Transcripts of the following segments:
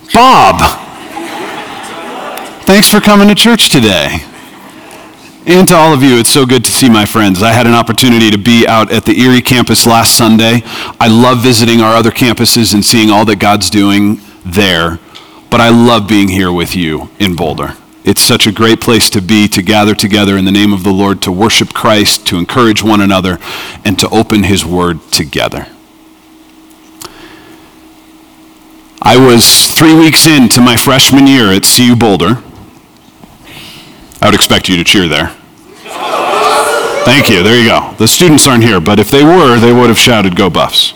Bob, thanks for coming to church today. And to all of you, it's so good to see my friends. I had an opportunity to be out at the Erie campus last Sunday. I love visiting our other campuses and seeing all that God's doing there. But I love being here with you in Boulder. It's such a great place to be, to gather together in the name of the Lord, to worship Christ, to encourage one another, and to open his word together. I was 3 weeks into my freshman year at CU Boulder. I would expect you to cheer there. Thank you, there you go. The students aren't here, but if they were, they would have shouted, "Go Buffs."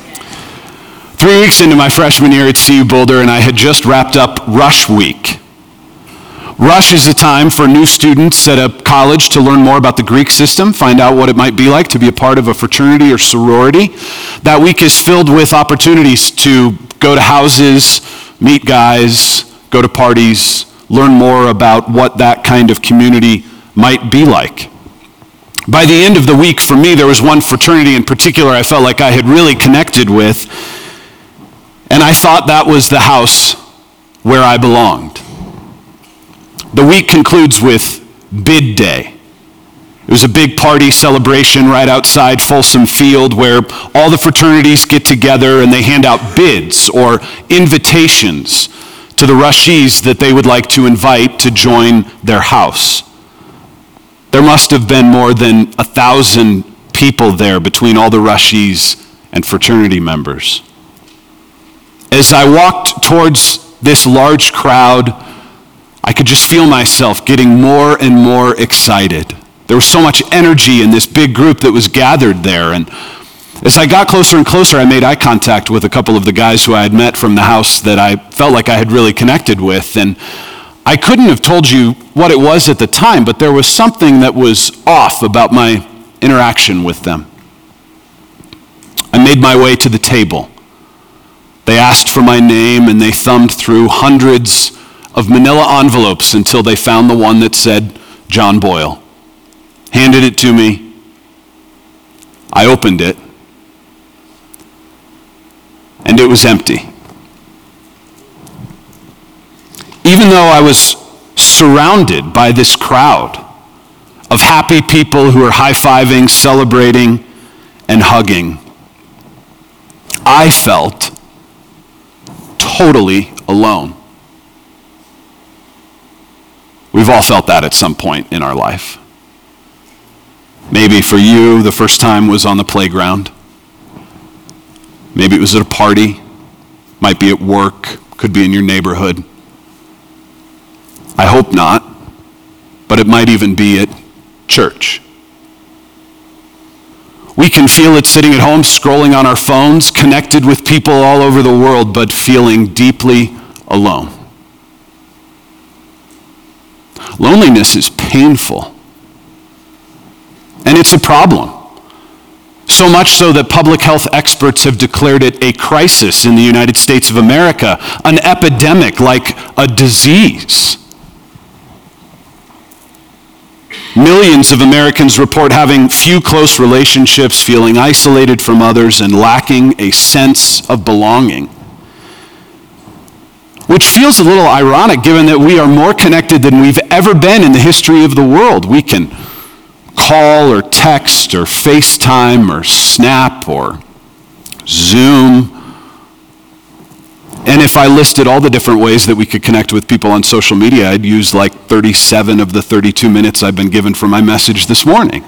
3 weeks into my freshman year at CU Boulder, and I had just wrapped up Rush Week. Rush is a time for new students at a college to learn more about the Greek system, find out what it might be like to be a part of a fraternity or sorority. That week is filled with opportunities to go to houses, meet guys, go to parties, learn more about what that kind of community might be like. By the end of the week, for me, there was one fraternity in particular I felt like I had really connected with, and I thought that was the house where I belonged. The week concludes with Bid Day. It was a big party celebration right outside Folsom Field where all the fraternities get together and they hand out bids or invitations to the rushees that they would like to invite to join their house. There must have been more than 1,000 people there between all the rushees and fraternity members. As I walked towards this large crowd, I could just feel myself getting more and more excited. There was so much energy in this big group that was gathered there. And as I got closer and closer, I made eye contact with a couple of the guys who I had met from the house that I felt like I had really connected with. And I couldn't have told you what it was at the time, but there was something that was off about my interaction with them. I made my way to the table. They asked for my name and they thumbed through hundreds of manila envelopes until they found the one that said John Boyle. Handed it to me. I opened it. And it was empty. Even though I was surrounded by this crowd of happy people who are high-fiving, celebrating, and hugging, I felt totally alone. We've all felt that at some point in our life. Maybe for you, the first time was on the playground. Maybe it was at a party. Might be at work. Could be in your neighborhood. I hope not, but it might even be at church. We can feel it sitting at home, scrolling on our phones, connected with people all over the world, but feeling deeply alone. Loneliness is painful. And it's a problem. So much so that public health experts have declared it a crisis in the United States of America, an epidemic like a disease. Millions of Americans report having few close relationships, feeling isolated from others, and lacking a sense of belonging. Which feels a little ironic given that we are more connected than we've ever been in the history of the world. We can call or text or FaceTime or Snap or Zoom. And if I listed all the different ways that we could connect with people on social media, I'd use like 37 of the 32 minutes I've been given for my message this morning.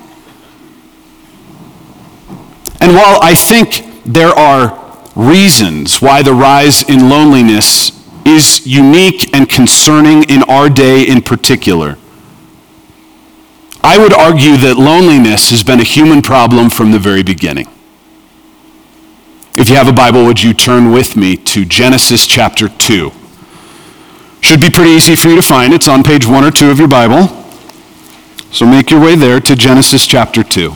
And while I think there are reasons why the rise in loneliness is unique and concerning in our day in particular, I would argue that loneliness has been a human problem from the very beginning. If you have a Bible, would you turn with me to Genesis chapter 2? Should be pretty easy for you to find. It's on page 1 or 2 of your Bible. So make your way there to Genesis chapter 2.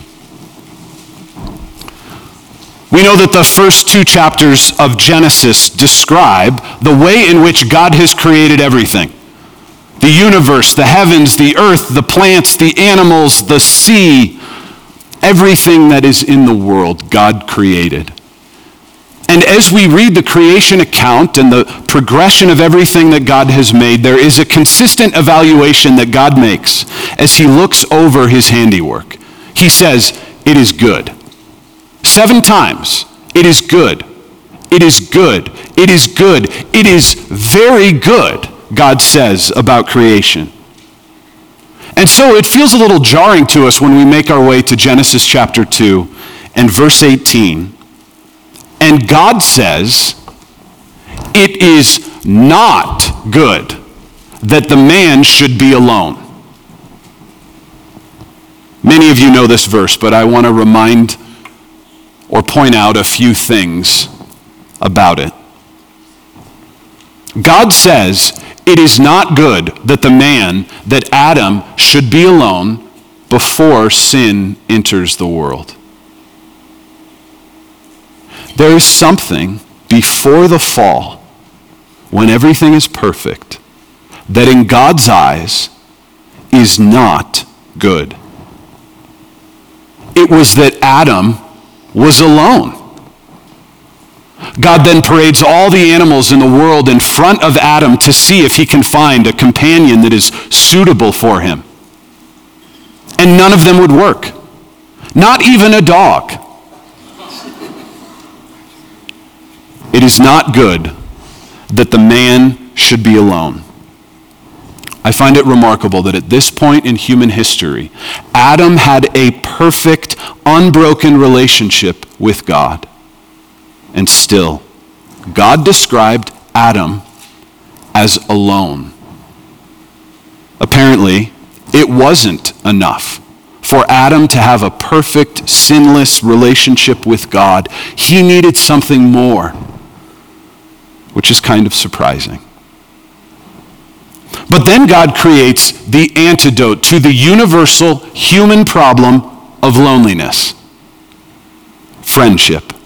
We know that the first 2 chapters of Genesis describe the way in which God has created everything. The universe, the heavens, the earth, the plants, the animals, the sea, everything that is in the world, God created. And as we read the creation account and the progression of everything that God has made, there is a consistent evaluation that God makes as he looks over his handiwork. He says, "It is good." 7 times, "It is good. It is good. It is good. It is very good," God says about creation. And so it feels a little jarring to us when we make our way to Genesis chapter 2 and verse 18. And God says, "It is not good that the man should be alone." Many of you know this verse, but I want to remind or point out a few things about it. God says, it is not good that the man, that Adam, should be alone before sin enters the world. There is something before the fall, when everything is perfect, that in God's eyes is not good. It was that Adam was alone. God then parades all the animals in the world in front of Adam to see if he can find a companion that is suitable for him. And none of them would work. Not even a dog. It is not good that the man should be alone. I find it remarkable that at this point in human history, Adam had a perfect, unbroken relationship with God. And still, God described Adam as alone. Apparently, it wasn't enough for Adam to have a perfect, sinless relationship with God. He needed something more, which is kind of surprising. But then God creates the antidote to the universal human problem of loneliness: friendship.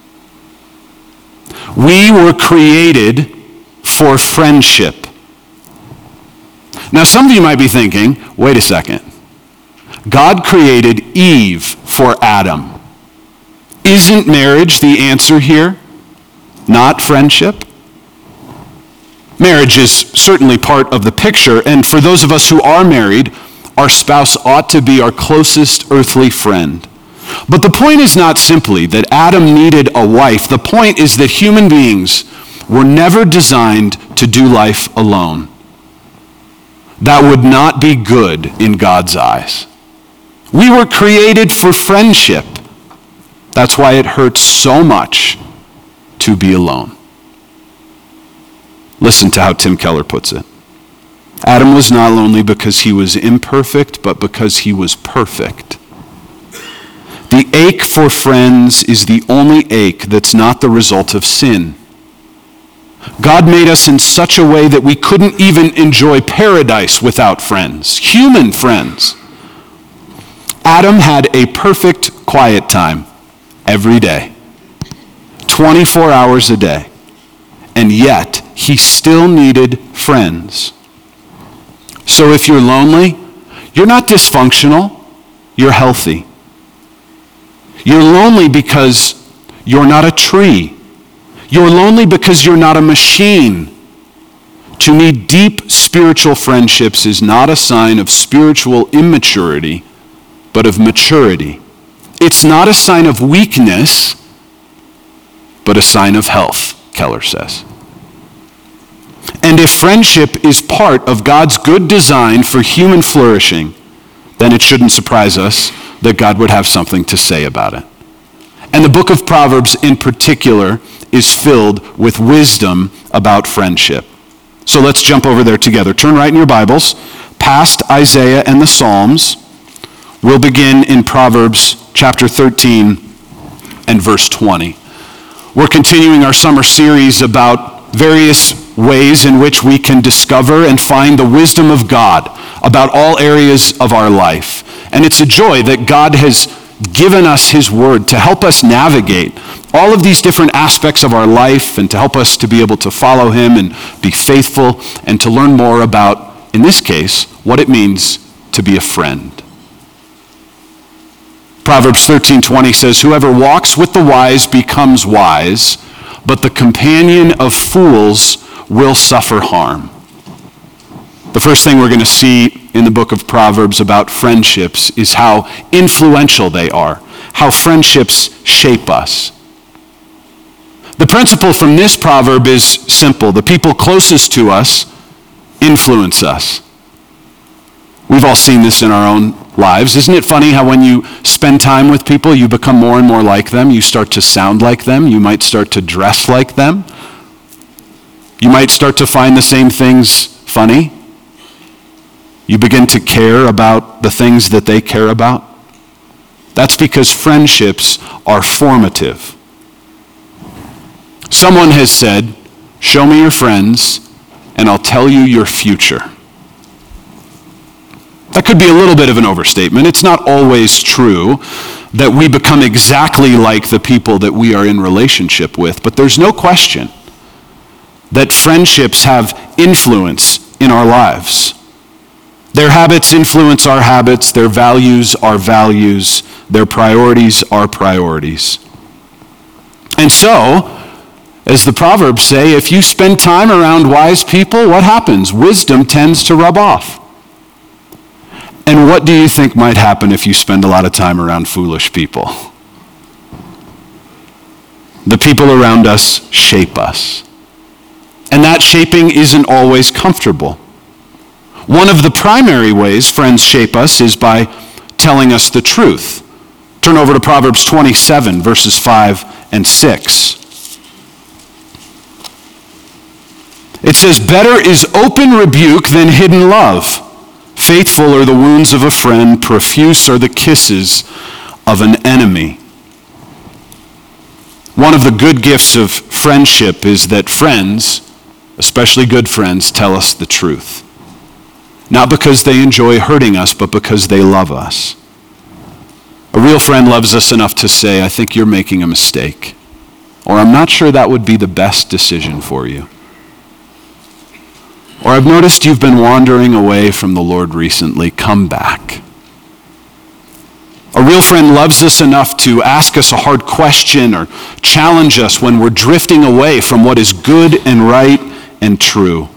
We were created for friendship. Now, some of you might be thinking, wait a second. God created Eve for Adam. Isn't marriage the answer here? Not friendship? Marriage is certainly part of the picture, and for those of us who are married, our spouse ought to be our closest earthly friend. But the point is not simply that Adam needed a wife. The point is that human beings were never designed to do life alone. That would not be good in God's eyes. We were created for friendship. That's why it hurts so much to be alone. Listen to how Tim Keller puts it. Adam was not lonely because he was imperfect, but because he was perfect. The ache for friends is the only ache that's not the result of sin. God made us in such a way that we couldn't even enjoy paradise without friends, human friends. Adam had a perfect quiet time every day, 24 hours a day, and yet he still needed friends. So if you're lonely, you're not dysfunctional, you're healthy. You're lonely because you're not a tree. You're lonely because you're not a machine. To me, deep spiritual friendships is not a sign of spiritual immaturity, but of maturity. It's not a sign of weakness, but a sign of health, Keller says. And if friendship is part of God's good design for human flourishing, then it shouldn't surprise us that God would have something to say about it. And the book of Proverbs in particular is filled with wisdom about friendship. So let's jump over there together. Turn right in your Bibles, past Isaiah and the Psalms. We'll begin in Proverbs chapter 13 and verse 20. We're continuing our summer series about various ways in which we can discover and find the wisdom of God about all areas of our life. And it's a joy that God has given us his word to help us navigate all of these different aspects of our life and to help us to be able to follow him and be faithful and to learn more about, in this case, what it means to be a friend. Proverbs 13:20 says, "Whoever walks with the wise becomes wise. but the companion of fools will suffer harm. The first thing we're going to see in the book of Proverbs about friendships is how influential they are, how friendships shape us. The principle from this proverb is simple. The people closest to us influence us. We've all seen this in our own lives. Isn't it funny how when you spend time with people, you become more and more like them? You start to sound like them. You might start to dress like them. You might start to find the same things funny. You begin to care about the things that they care about. That's because friendships are formative. Someone has said, "Show me your friends, and I'll tell you your future." That could be a little bit of an overstatement. It's not always true that we become exactly like the people that we are in relationship with, but there's no question that friendships have influence in our lives. Their habits influence our habits, their values our values, their priorities our priorities. And so, as the Proverbs say, if you spend time around wise people, what happens? Wisdom tends to rub off. And what do you think might happen if you spend a lot of time around foolish people? The people around us shape us. And that shaping isn't always comfortable. One of the primary ways friends shape us is by telling us the truth. Turn over to Proverbs 27, verses 5 and 6. It says, "Better is open rebuke than hidden love. Faithful are the wounds of a friend, profuse are the kisses of an enemy." One of the good gifts of friendship is that friends, especially good friends, tell us the truth. Not because they enjoy hurting us, but because they love us. A real friend loves us enough to say, "I think you're making a mistake," or "I'm not sure that would be the best decision for you," or "I've noticed you've been wandering away from the Lord recently. Come back." A real friend loves us enough to ask us a hard question or challenge us when we're drifting away from what is good and right and true.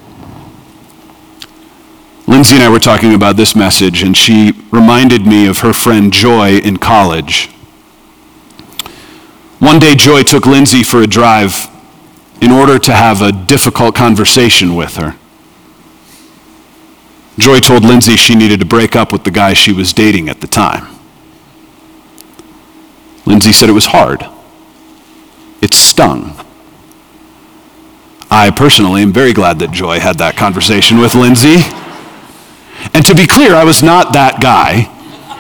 Lindsay and I were talking about this message, and she reminded me of her friend Joy in college. One day, Joy took Lindsay for a drive in order to have a difficult conversation with her. Joy told Lindsay she needed to break up with the guy she was dating at the time. Lindsay said it was hard. It stung. I personally am very glad that Joy had that conversation with Lindsay. And to be clear, I was not that guy.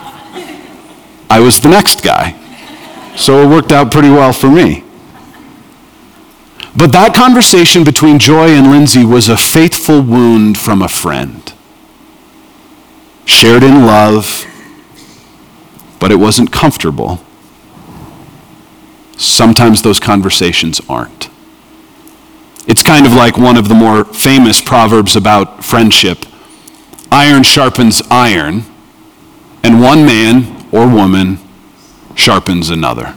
I was the next guy. So it worked out pretty well for me. But that conversation between Joy and Lindsay was a faithful wound from a friend. Shared in love, but it wasn't comfortable. Sometimes those conversations aren't. It's kind of like one of the more famous proverbs about friendship. Iron sharpens iron, and one man or woman sharpens another.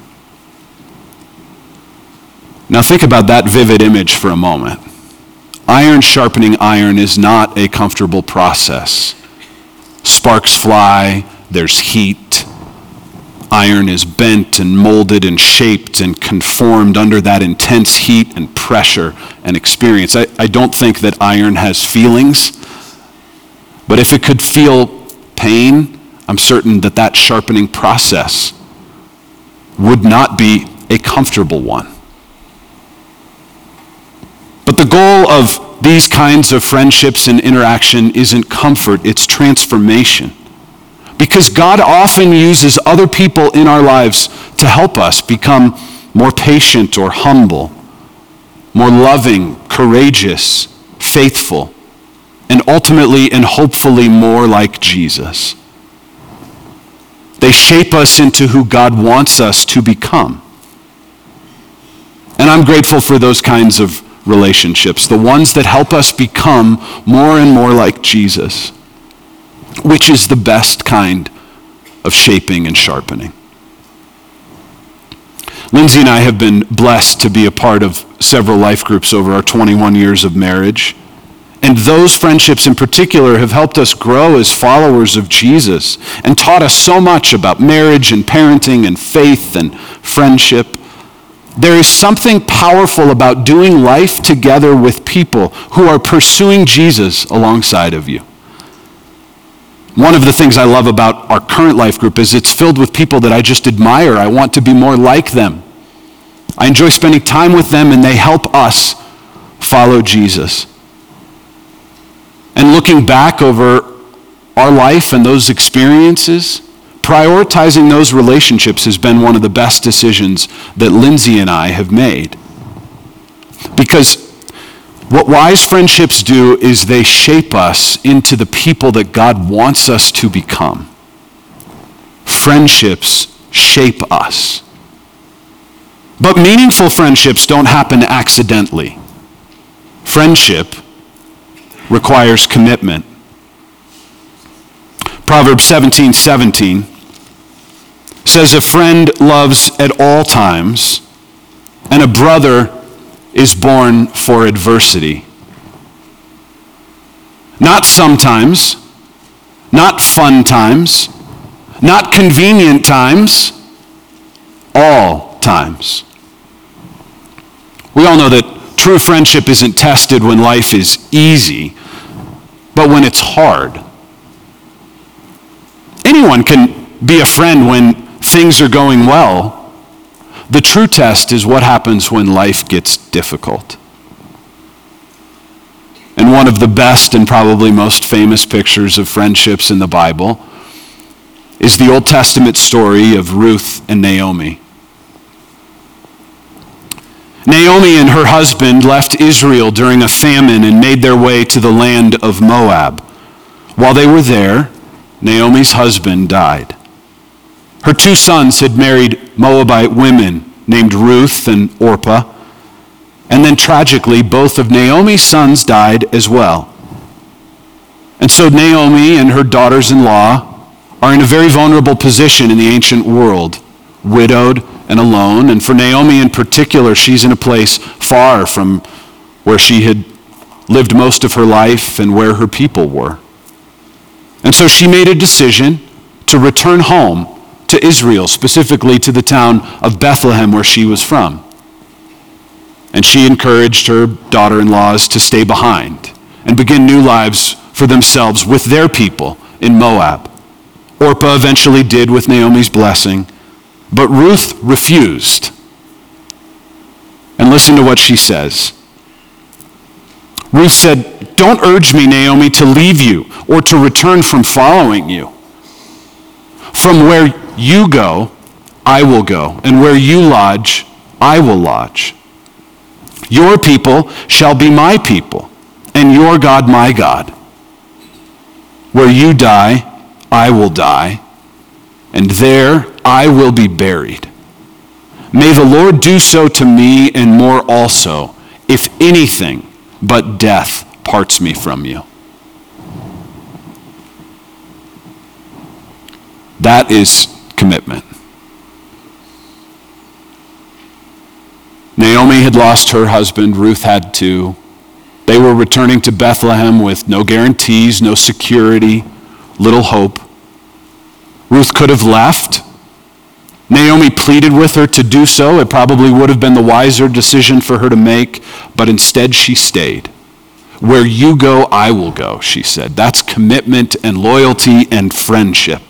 Now think about that vivid image for a moment. Iron sharpening iron is not a comfortable process. Sparks fly, there's heat. Iron is bent and molded and shaped and conformed under that intense heat and pressure and experience. I don't think that iron has feelings, but if it could feel pain, I'm certain that that sharpening process would not be a comfortable one. But the goal of these kinds of friendships and interaction isn't comfort, it's transformation. Because God often uses other people in our lives to help us become more patient or humble, more loving, courageous, faithful, and ultimately and hopefully more like Jesus. They shape us into who God wants us to become. And I'm grateful for those kinds of relationships, the ones that help us become more and more like Jesus, which is the best kind of shaping and sharpening. Lindsay and I have been blessed to be a part of several life groups over our 21 years of marriage. And those friendships in particular have helped us grow as followers of Jesus and taught us so much about marriage and parenting and faith and friendship. There is something powerful about doing life together with people who are pursuing Jesus alongside of you. One of the things I love about our current life group is it's filled with people that I just admire. I want to be more like them. I enjoy spending time with them, and they help us follow Jesus. And looking back over our life and those experiences, prioritizing those relationships has been one of the best decisions that Lindsay and I have made. Because what wise friendships do is they shape us into the people that God wants us to become. Friendships shape us. But meaningful friendships don't happen accidentally. Friendship requires commitment. Proverbs 17:17 says, "A friend loves at all times, and a brother is born for adversity." Not sometimes, not fun times, not convenient times, all times. We all know that true friendship isn't tested when life is easy, but when it's hard. Anyone can be a friend when things are going well. The true test is what happens when life gets difficult. And one of the best and probably most famous pictures of friendships in the Bible is the Old Testament story of Ruth and Naomi. Naomi and her husband left Israel during a famine and made their way to the land of Moab. While they were there, Naomi's husband died. Her two sons had married Moabite women named Ruth and Orpah, and then tragically, both of Naomi's sons died as well. And so Naomi and her daughters-in-law are in a very vulnerable position in the ancient world, widowed and alone. And for Naomi in particular, she's in a place far from where she had lived most of her life and where her people were. And so she made a decision to return home to Israel, specifically to the town of Bethlehem where she was from. And she encouraged her daughter-in-laws to stay behind and begin new lives for themselves with their people in Moab. Orpah eventually did with Naomi's blessing, but Ruth refused. And listen to what she says. Ruth said, "Don't urge me, Naomi, to leave you or to return from following you. From where you go, I will go, and where you lodge, I will lodge. Your people shall be my people, and your God my God. Where you die, I will die, and there I will be buried. May the Lord do so to me and more also, if anything but death parts me from you." That is commitment. Naomi had lost her husband. Ruth had too. They were returning to Bethlehem with no guarantees, no security, little hope. Ruth could have left. Naomi pleaded with her to do so. It probably would have been the wiser decision for her to make, but instead she stayed. Where you go, I will go, she said. That's commitment and loyalty and friendship.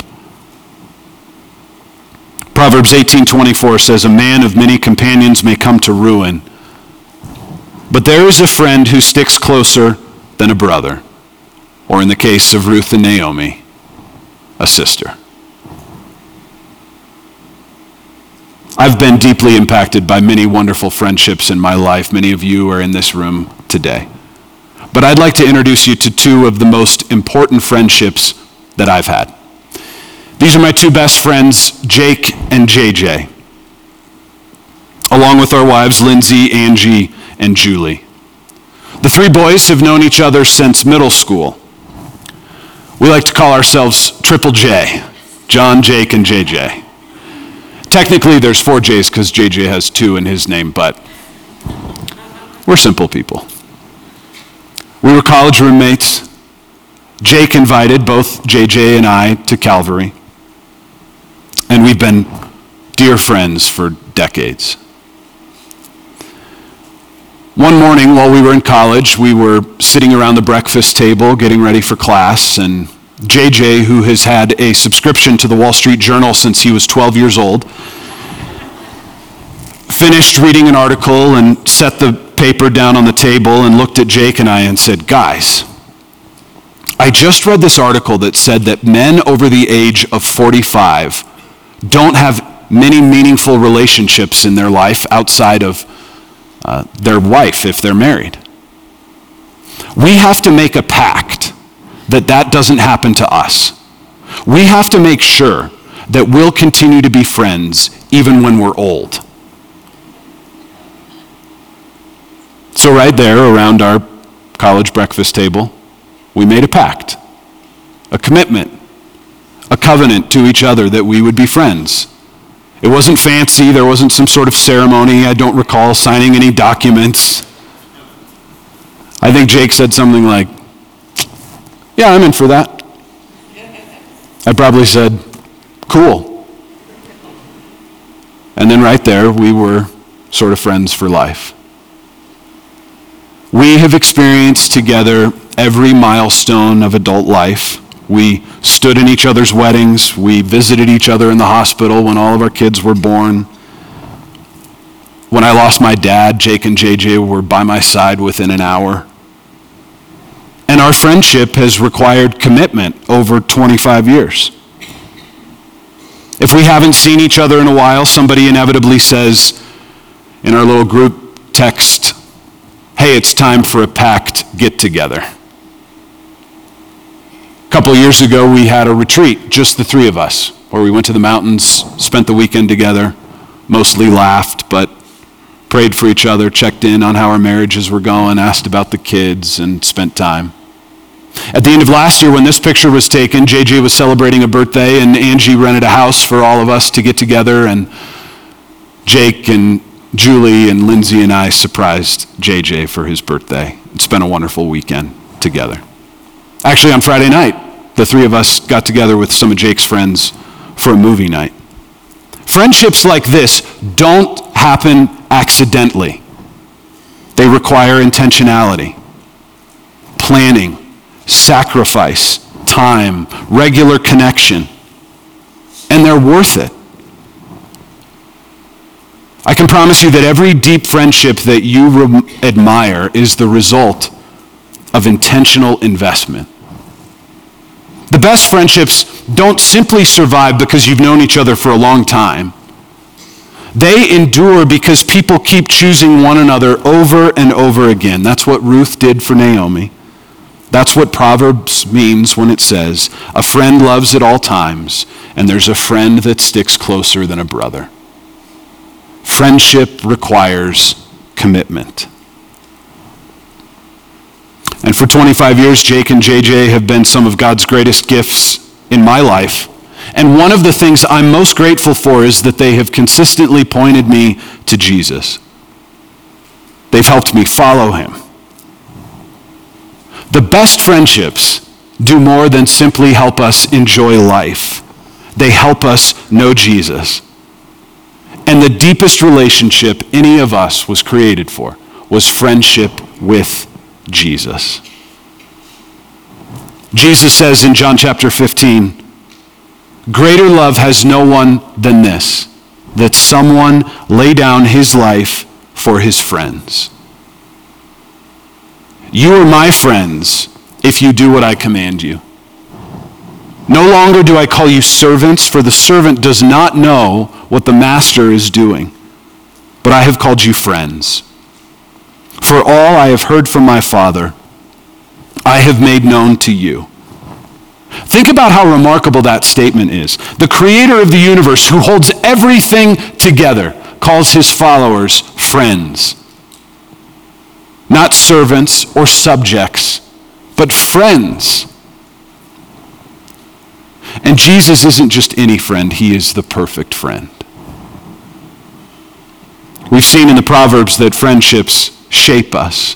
Proverbs 18:24 says, "A man of many companions may come to ruin, but there is a friend who sticks closer than a brother," or in the case of Ruth and Naomi, a sister. I've been deeply impacted by many wonderful friendships in my life. Many of you are in this room today. But I'd like to introduce you to two of the most important friendships that I've had. These are my two best friends, Jake and JJ, along with our wives, Lindsay, Angie, and Julie. The three boys have known each other since middle school. We like to call ourselves Triple J, John, Jake, and JJ. Technically, there's 4 J's because JJ has 2 in his name, but We're simple people. We were college roommates. Jake invited both JJ and I to Calvary. And we've been dear friends for decades. One morning while we were in college, we were sitting around the breakfast table getting ready for class, and JJ, who has had a subscription to the Wall Street Journal since he was 12 years old, finished reading an article and set the paper down on the table and looked at Jake and I and said, "Guys, I just read this article that said that men over the age of 45 don't have many meaningful relationships in their life outside of their wife if they're married. We have to make a pact that doesn't happen to us. We have to make sure that we'll continue to be friends even when we're old." So right there around our college breakfast table, we made a pact, a commitment, a covenant to each other that we would be friends. It wasn't fancy. There wasn't some sort of ceremony. I don't recall signing any documents. I think Jake said something like, "Yeah, I'm in for that." I probably said, "Cool." And then right there, we were sort of friends for life. We have experienced together every milestone of adult life. We stood in each other's weddings. We visited each other in the hospital when all of our kids were born. When I lost my dad, Jake and JJ were by my side within an hour. And our friendship has required commitment over 25 years. If we haven't seen each other in a while, somebody inevitably says in our little group text, "Hey, it's time for a packed get-together." A couple of years ago, we had a retreat, just the three of us, where we went to the mountains, spent the weekend together, mostly laughed, but prayed for each other, checked in on how our marriages were going, asked about the kids, and spent time. At the end of last year, when this picture was taken, JJ was celebrating a birthday, and Angie rented a house for all of us to get together, and Jake and Julie and Lindsay and I surprised JJ for his birthday and spent a wonderful weekend together. Actually, on Friday night, the three of us got together with some of Jake's friends for a movie night. Friendships like this don't happen accidentally. They require intentionality, planning, sacrifice, time, regular connection, and they're worth it. I can promise you that every deep friendship that you admire is the result of intentional investment. The best friendships don't simply survive because you've known each other for a long time. They endure because people keep choosing one another over and over again. That's what Ruth did for Naomi. That's what Proverbs means when it says, "A friend loves at all times, and there's a friend that sticks closer than a brother." Friendship requires commitment. And for 25 years, Jake and JJ have been some of God's greatest gifts in my life. And one of the things I'm most grateful for is that they have consistently pointed me to Jesus. They've helped me follow him. The best friendships do more than simply help us enjoy life. They help us know Jesus. And the deepest relationship any of us was created for was friendship with Jesus. Jesus says in John chapter 15, "Greater love has no one than this, that someone lay down his life for his friends." You are my friends if you do what I command you. No longer do I call you servants, for the servant does not know what the master is doing, but I have called you friends. For all I have heard from my Father, I have made known to you. Think about how remarkable that statement is. The creator of the universe, who holds everything together, calls his followers friends. Not servants or subjects, but friends. And Jesus isn't just any friend, he is the perfect friend. We've seen in the Proverbs that friendships shape us.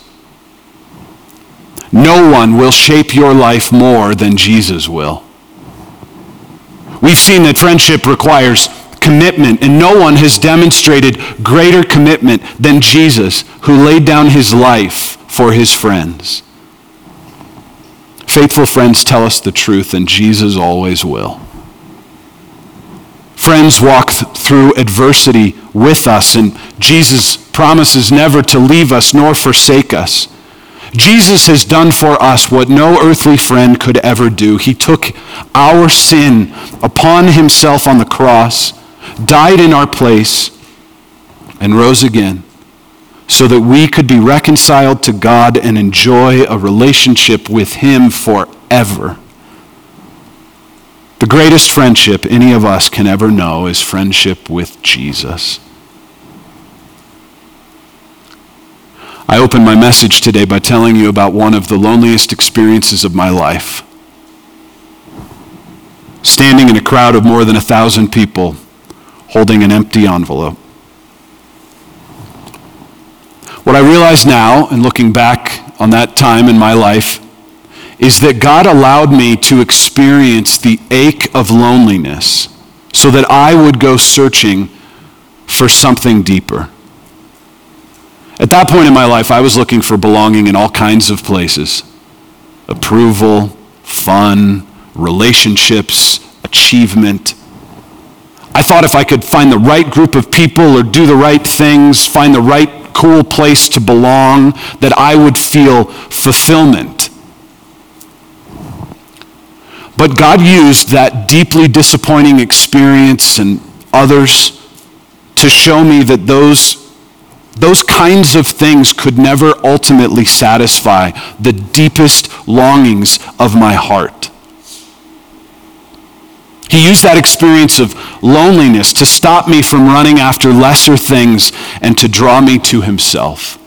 No one will shape your life more than Jesus will. We've seen that friendship requires commitment, and no one has demonstrated greater commitment than Jesus, who laid down his life for his friends. Faithful friends tell us the truth, and Jesus always will. Friends walk through adversity with us, and Jesus promises never to leave us nor forsake us. Jesus has done for us what no earthly friend could ever do. He took our sin upon himself on the cross, died in our place, and rose again so that we could be reconciled to God and enjoy a relationship with him forever. The greatest friendship any of us can ever know is friendship with Jesus. I open my message today by telling you about one of the loneliest experiences of my life. Standing in a crowd of more than 1,000 people, holding an empty envelope. What I realize now, in looking back on that time in my life, is that God allowed me to experience the ache of loneliness so that I would go searching for something deeper. At that point in my life, I was looking for belonging in all kinds of places. Approval, fun, relationships, achievement. I thought if I could find the right group of people or do the right things, find the right cool place to belong, that I would feel fulfillment. But God used that deeply disappointing experience and others to show me that those kinds of things could never ultimately satisfy the deepest longings of my heart. He used that experience of loneliness to stop me from running after lesser things and to draw me to himself.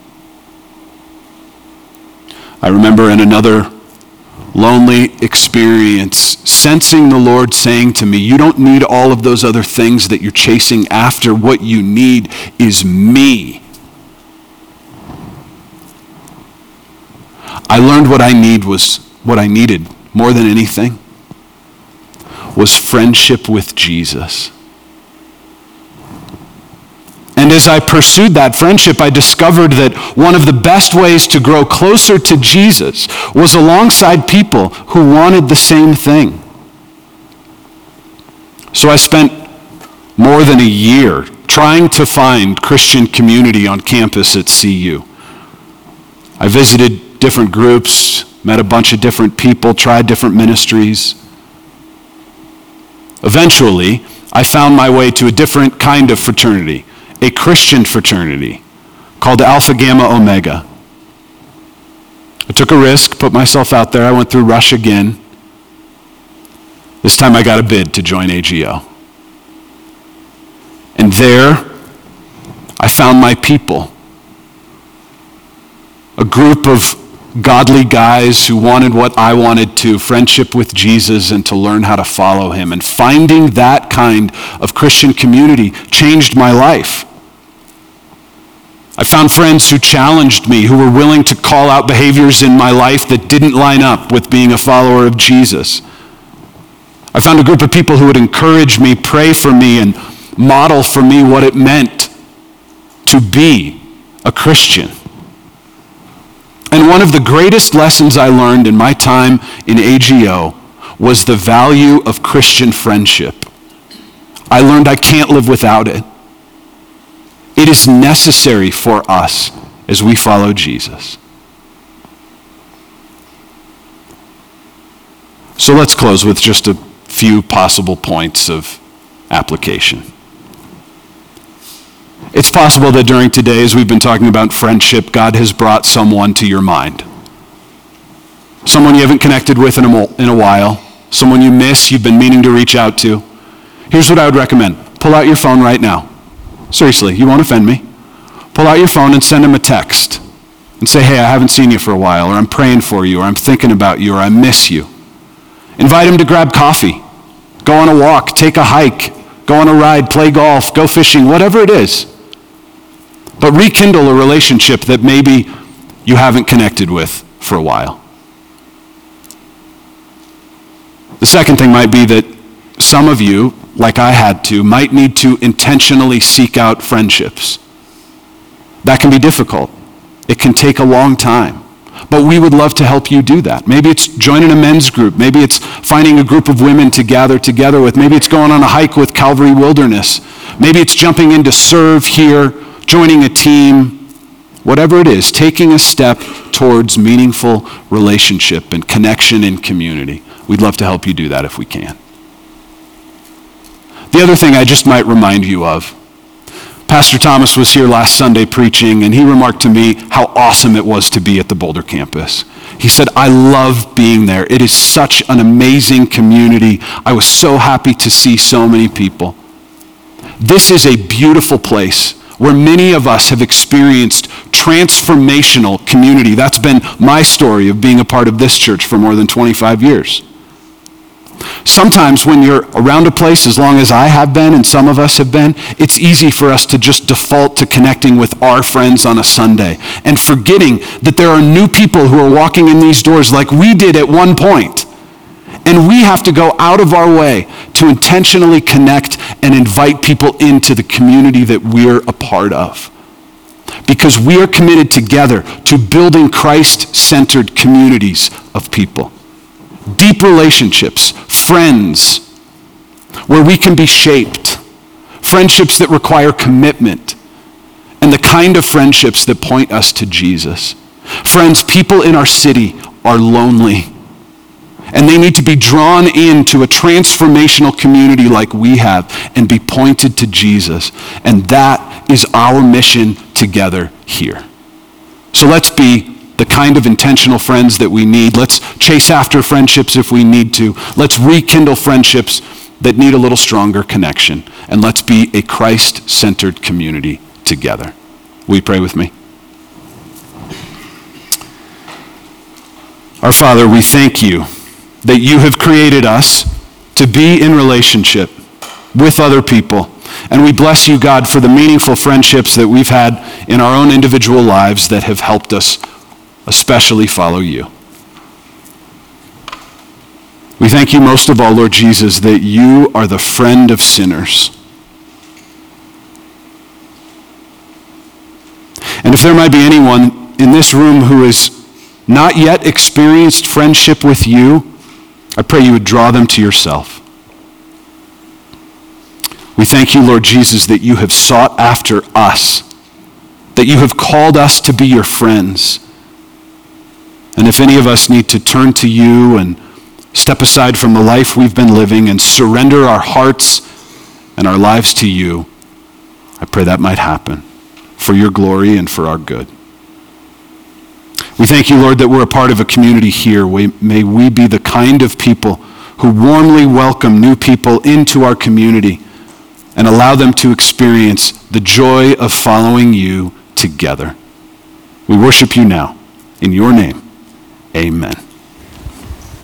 I remember in another lonely experience, sensing the Lord saying to me, you don't need all of those other things that you're chasing after. What you need is me. I learned what I needed more than anything was friendship with Jesus. And as I pursued that friendship, I discovered that one of the best ways to grow closer to Jesus was alongside people who wanted the same thing. So I spent more than a year trying to find Christian community on campus at CU. I visited different groups, met a bunch of different people, tried different ministries. Eventually, I found my way to a different kind of fraternity, a Christian fraternity called Alpha Gamma Omega. I took a risk, put myself out there. I went through Rush again. This time I got a bid to join AGO. And there, I found my people. A group of godly guys who wanted what I wanted to, friendship with Jesus and to learn how to follow him. And finding that kind of Christian community changed my life. I found friends who challenged me, who were willing to call out behaviors in my life that didn't line up with being a follower of Jesus. I found a group of people who would encourage me, pray for me, and model for me what it meant to be a Christian. And one of the greatest lessons I learned in my time in AGO was the value of Christian friendship. I learned I can't live without it. It is necessary for us as we follow Jesus. So let's close with just a few possible points of application. It's possible that during today, as we've been talking about friendship, God has brought someone to your mind. Someone you haven't connected with in a while. Someone you miss, you've been meaning to reach out to. Here's what I would recommend. Pull out your phone right now. Seriously, you won't offend me. Pull out your phone and send him a text. And say, hey, I haven't seen you for a while, or I'm praying for you, or I'm thinking about you, or I miss you. Invite him to grab coffee. Go on a walk, take a hike, go on a ride, play golf, go fishing, whatever it is. but rekindle a relationship that maybe you haven't connected with for a while. The second thing might be that some of you, like I had to, might need to intentionally seek out friendships. That can be difficult. It can take a long time. But we would love to help you do that. Maybe it's joining a men's group. Maybe it's finding a group of women to gather together with. Maybe it's going on a hike with Calvary Wilderness. Maybe it's jumping in to serve here, joining a team. Whatever it is, taking a step towards meaningful relationship and connection and community. We'd love to help you do that if we can. The other thing I just might remind you of, Pastor Thomas was here last Sunday preaching, and he remarked to me how awesome it was to be at the Boulder campus. He said, I love being there. It is such an amazing community. I was so happy to see so many people. This is a beautiful place where many of us have experienced transformational community. That's been my story of being a part of this church for more than 25 years. Sometimes when you're around a place, as long as I have been and some of us have been, it's easy for us to just default to connecting with our friends on a Sunday and forgetting that there are new people who are walking in these doors like we did at one point. And we have to go out of our way to intentionally connect and invite people into the community that we're a part of. Because we are committed together to building Christ-centered communities of people. Deep relationships, friends, where we can be shaped. Friendships that require commitment. And the kind of friendships that point us to Jesus. Friends, people in our city are lonely. And they need to be drawn into a transformational community like we have and be pointed to Jesus. And that is our mission together here. So let's be the kind of intentional friends that we need. Let's chase after friendships if we need to. Let's rekindle friendships that need a little stronger connection. And let's be a Christ-centered community together. Will you pray with me? Our Father, we thank you that you have created us to be in relationship with other people. And we bless you, God, for the meaningful friendships that we've had in our own individual lives that have helped us especially follow you. We thank you most of all, Lord Jesus, that you are the friend of sinners. And if there might be anyone in this room who has not yet experienced friendship with you, I pray you would draw them to yourself. We thank you, Lord Jesus, that you have sought after us, that you have called us to be your friends. And if any of us need to turn to you and step aside from the life we've been living and surrender our hearts and our lives to you, I pray that might happen for your glory and for our good. We thank you, Lord, that we're a part of a community here. May we be the kind of people who warmly welcome new people into our community and allow them to experience the joy of following you together. We worship you now. In your name, amen.